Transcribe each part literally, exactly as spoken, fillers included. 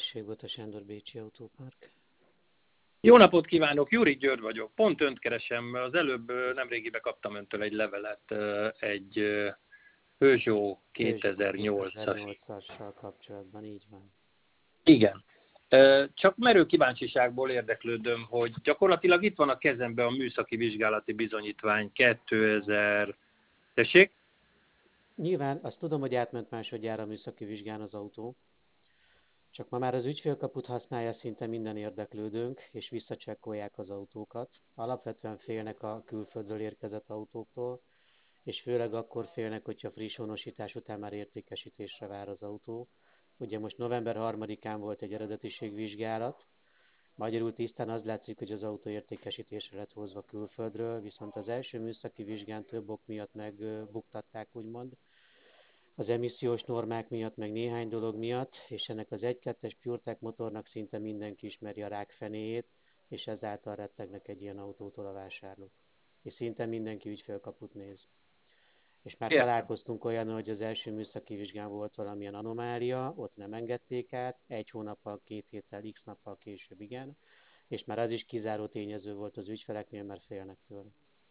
tessék, Bota Sándor, Bécsi Autópark. Jó napot kívánok, Júri György vagyok. Pont önt keresem. Az előbb nemrégiben kaptam öntől egy levelet, egy Peugeot kétezer-nyolcas. kétezer-nyolcassal kapcsolatban, így van. Igen. Csak merő kíváncsiságból érdeklődöm, hogy gyakorlatilag itt van a kezemben a műszaki vizsgálati bizonyítvány kétezer... Tessék? Nyilván azt tudom, hogy átment másodjára a műszaki vizsgán az autó, csak ma már az ügyfélkaput használja szinte minden érdeklődőnk, és visszacsekkolják az autókat. Alapvetően félnek a külföldről érkezett autóktól, és főleg akkor félnek, hogyha friss honosítás után már értékesítésre vár az autó. Ugye most november harmadikán volt egy eredetiségvizsgálat, magyarul tisztán az látszik, hogy az autó értékesítésre lett hozva külföldről, viszont az első műszaki vizsgán több ok miatt megbuktatták, úgymond. Az emissziós normák miatt, meg néhány dolog miatt, és ennek az egy kettes PureTech motornak szinte mindenki ismeri a rákfenéjét, és ezáltal rettegnek egy ilyen autótól a vásárlók. És szinte mindenki ügyfélkaput néz. És már Értem. találkoztunk olyan, hogy az első műszaki vizsgán volt valamilyen anomália, ott nem engedték át, egy hónappal, két héttel, x nappal később igen, és már az is kizáró tényező volt az ügyfeleknél, mert félnek tőle.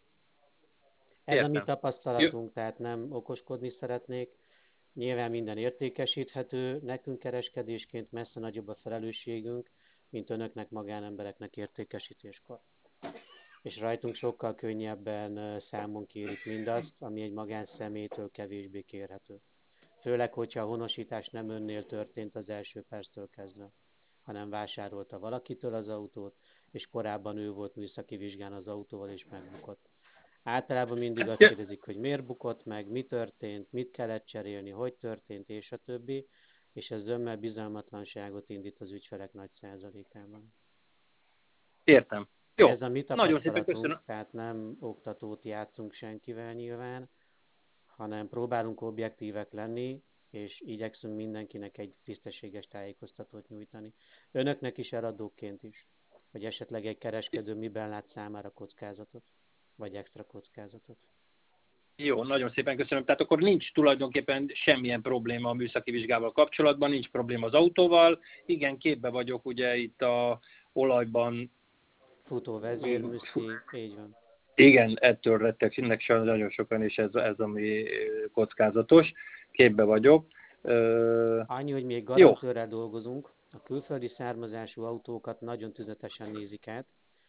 Ez Értem. a mi tapasztalatunk, tehát nem okoskodni szeretnék. Nyilván minden értékesíthető, nekünk kereskedésként messze nagyobb a felelősségünk, mint önöknek, magánembereknek értékesítéskor. És rajtunk sokkal könnyebben számon kérik mindazt, ami egy magánszemélytől kevésbé kérhető. Főleg, hogyha a honosítás nem önnél történt az első perctől kezdve, hanem vásárolta valakitől az autót, és korábban ő volt műszaki vizsgán az autóval, és megbukott. Általában mindig azt kérdezik, hogy miért bukott meg, mi történt, mit kellett cserélni, hogy történt, és a többi, és ez zömmel bizalmatlanságot indít az ügyfelek nagy százalékában. Értem. Jó. Ez a mi Nagyon szépen tapasztalatunk, köszönöm. tehát nem oktatót játszunk senkivel nyilván, hanem próbálunk objektívek lenni, és igyekszünk mindenkinek egy tisztességes tájékoztatót nyújtani. Önöknek is, eladóként is, hogy esetleg egy kereskedő miben lát számára kockázatot, vagy extra kockázatot. Jó, nagyon szépen köszönöm. Tehát akkor nincs tulajdonképpen semmilyen probléma a műszaki vizsgával kapcsolatban, nincs probléma az autóval. Igen, képbe vagyok ugye itt a olajban. Futó vezérműszki, így van. Igen, ettől rettegnek nagyon sokan, és ez, ez ami kockázatos. Képbe vagyok. Ö... Annyi, hogy még garantőrrel dolgozunk, a külföldi származású autókat nagyon tüzetesen nézik át,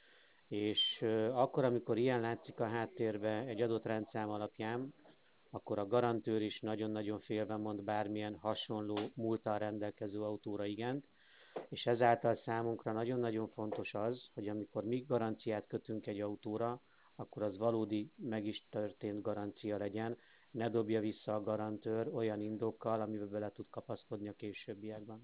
és akkor, amikor ilyen látszik a háttérben egy adott rendszám alapján, akkor a garantőr is nagyon-nagyon félve mond bármilyen hasonló múlttal rendelkező autóra igent, és ezáltal számunkra nagyon-nagyon fontos az, hogy amikor mi garanciát kötünk egy autóra, akkor az valódi, meg is történt garancia legyen, ne dobja vissza a garantőr olyan indokkal, amiben bele tud kapaszkodni a későbbiekben.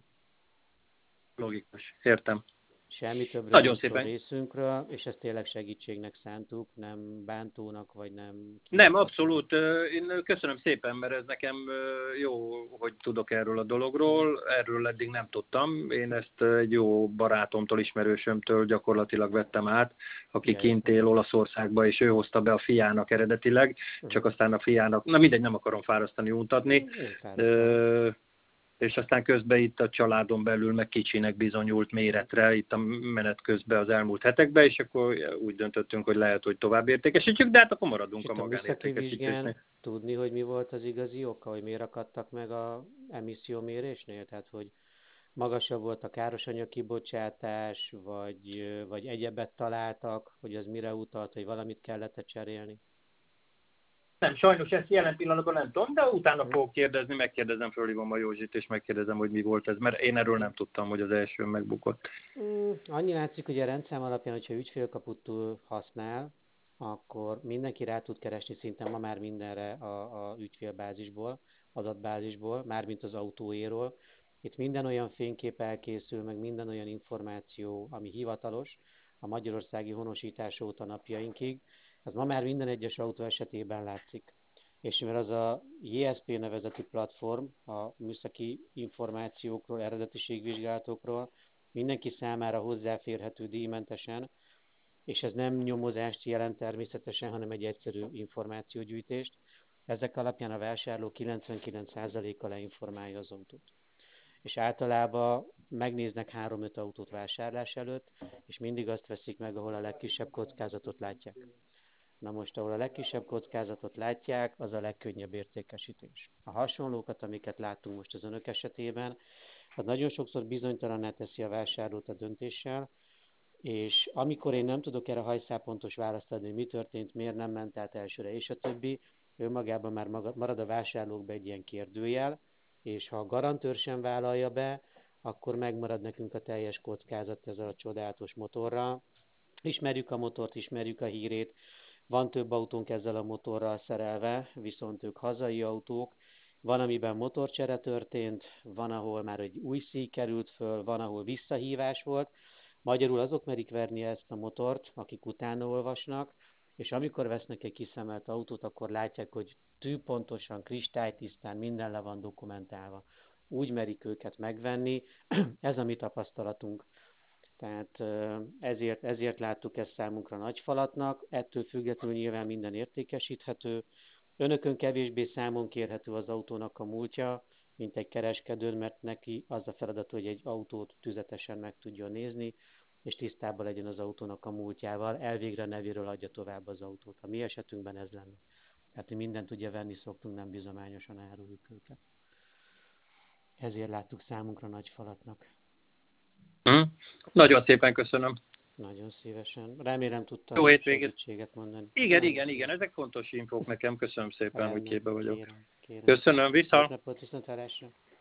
Logikus, értem. Semmi többről Nagyon nem szól szépen. részünkről, és ezt tényleg segítségnek szántuk, nem bántónak, vagy nem... Nem, abszolút. Én köszönöm szépen, mert ez nekem jó, hogy tudok erről a dologról. Erről eddig nem tudtam. Én ezt egy jó barátomtól, ismerősömtől gyakorlatilag vettem át, aki Ja, kint él Olaszországba, és ő hozta be a fiának eredetileg, csak aztán a fiának, na mindegy, nem akarom fárasztani, untatni. Én fárasztom. És aztán közben itt a családon belül meg kicsinek bizonyult méretre, itt a menet közben az elmúlt hetekben, és akkor úgy döntöttünk, hogy lehet, hogy tovább értékesítjük, de hát akkor maradunk és a a műszaki magánértékesítésnél. vizsgán tudni, hogy mi volt az igazi oka, hogy miért akadtak meg a emissziómérésnél, tehát hogy magasabb volt a károsanyag kibocsátás, vagy, vagy egyebet találtak, hogy az mire utalt, hogy valamit kellett cserélni? Nem, sajnos ezt jelen pillanatban nem tudom, de utána fogok kérdezni, megkérdezem, fölhívom a Józsit, és megkérdezem, hogy mi volt ez, mert én erről nem tudtam, hogy az első megbukott. Mm, annyi látszik, hogy a rendszám alapján, hogyha ügyfélkaput használ, akkor mindenki rá tud keresni szinte ma már mindenre a, a ügyfélbázisból, adatbázisból, mármint az autóéról. Itt minden olyan fénykép elkészül, meg minden olyan információ, ami hivatalos, a magyarországi honosítás óta napjainkig. Ez ma már minden egyes autó esetében látszik. És mivel az a jé es pé nevezeti platform a műszaki információkról, eredetiségvizsgálatokról mindenki számára hozzáférhető díjmentesen, és ez nem nyomozást jelent természetesen, hanem egy egyszerű információgyűjtést. Ezek alapján a vásárló kilencvenkilenc százaléka leinformálja az autót. és általában megnéznek három-öt autót vásárlás előtt, és mindig azt veszik meg, ahol a legkisebb kockázatot látják. Na most, ahol a legkisebb kockázatot látják, az a legkönnyebb értékesítés. A hasonlókat, amiket láttunk most az önök esetében, az nagyon sokszor bizonytalanná teszi a vásárlót a döntéssel, és amikor én nem tudok erre hajszálpontos választ adni, hogy mi történt, miért nem ment át elsőre, és a többi, önmagában már marad a vásárlókba egy ilyen kérdőjel, és ha a garantőr sem vállalja be, akkor megmarad nekünk a teljes kockázat ezzel a csodálatos motorral. Ismerjük a motort, ismerjük a hírét, van több autónk ezzel a motorral szerelve, viszont ők hazai autók, van, amiben motorcsere történt, van, ahol már egy új szíj került föl, van, ahol visszahívás volt. Magyarul azok merik verni ezt a motort, akik utána olvasnak, és amikor vesznek egy kiszemelt autót, akkor látják, hogy tűpontosan, kristálytisztán minden le van dokumentálva. Úgy merik őket megvenni, ez a mi tapasztalatunk. Tehát ezért, ezért láttuk ezt számunkra nagy falatnak, ettől függetlenül nyilván minden értékesíthető. Önökön kevésbé számon kérhető az autónak a múltja, mint egy kereskedőn, mert neki az a feladat, hogy egy autót tüzetesen meg tudjon nézni, és tisztában legyen az autónak a múltjával, elvégre nevéről adja tovább az autót. A mi esetünkben ez lenne. Tehát mi mindent ugye venni szoktunk, nem bizományosan áruljuk őket. Ezért láttuk számunkra nagy falatnak. Hm? Nagyon szépen köszönöm. Nagyon szívesen. Remélem tudtam Jó hétvégét. segítséget mondani. Igen, Nagyon igen, szépen. igen, ezek fontos infók nekem. Köszönöm szépen, Rendben, hogy képbe vagyok. Kérem, kérem. Köszönöm, Szép vissza. napot, viszontlátásra.